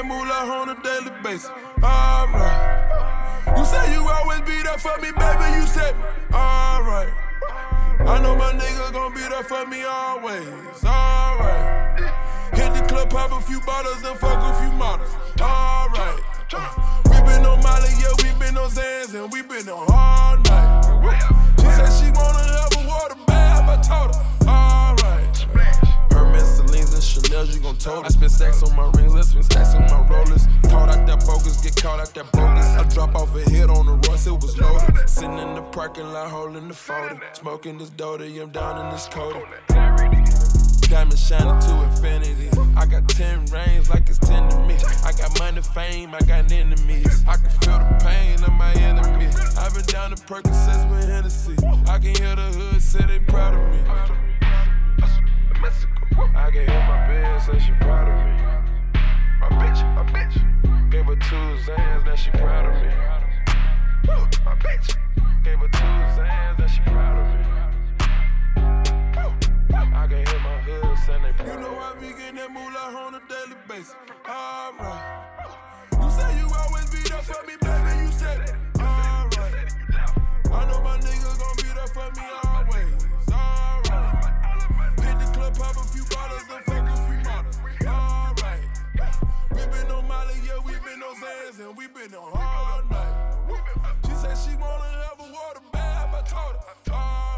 that moolah on a daily basis. Alright. You say you always be there for me, baby, you said me. Alright. I know my nigga gon' be there for me always. Alright. Hit the club, pop a few bottles and fuck a few models. Alright. We been on Molly, yeah, we been on Zans, and we been on all night. She said she wanna have a water bath, I told her. Alright. Hermes, Celine's, and Chanel, you gon' told her. I spent stacks on my rings, let's spend stacks on my rollers. Caught out that bogus, get caught out that bogus. I drop off a hit on the Royce, it was loaded. Sitting in the parking lot, holding the folder. Smoking this Doty, I'm down in this Coda. Diamond shining to infinity. I got 10 rings like it's 10 to me. I got money, fame, I got enemies. I can feel the pain of my enemies. I've been down to Percocets with Hennessy. I can hear the hood say they proud of me. I can hear my bitch say she proud of me. My bitch. Gave her 2 Zans, now she proud of me. My bitch. Gave her 2 Zans, now she proud of me. I can hear my hood saying they proud. You know I be getting that moolah on a daily basis. Alright. You say you always be there for me, baby, you said it. Alright. I know my nigga gon' be there for me always. Alright. Hit the club, pop a few bottles and fuck a few models. Alright. We been on Molly, yeah, we been on Zans, and we been on all night. She said she wanna have a water bath, I told her. Alright.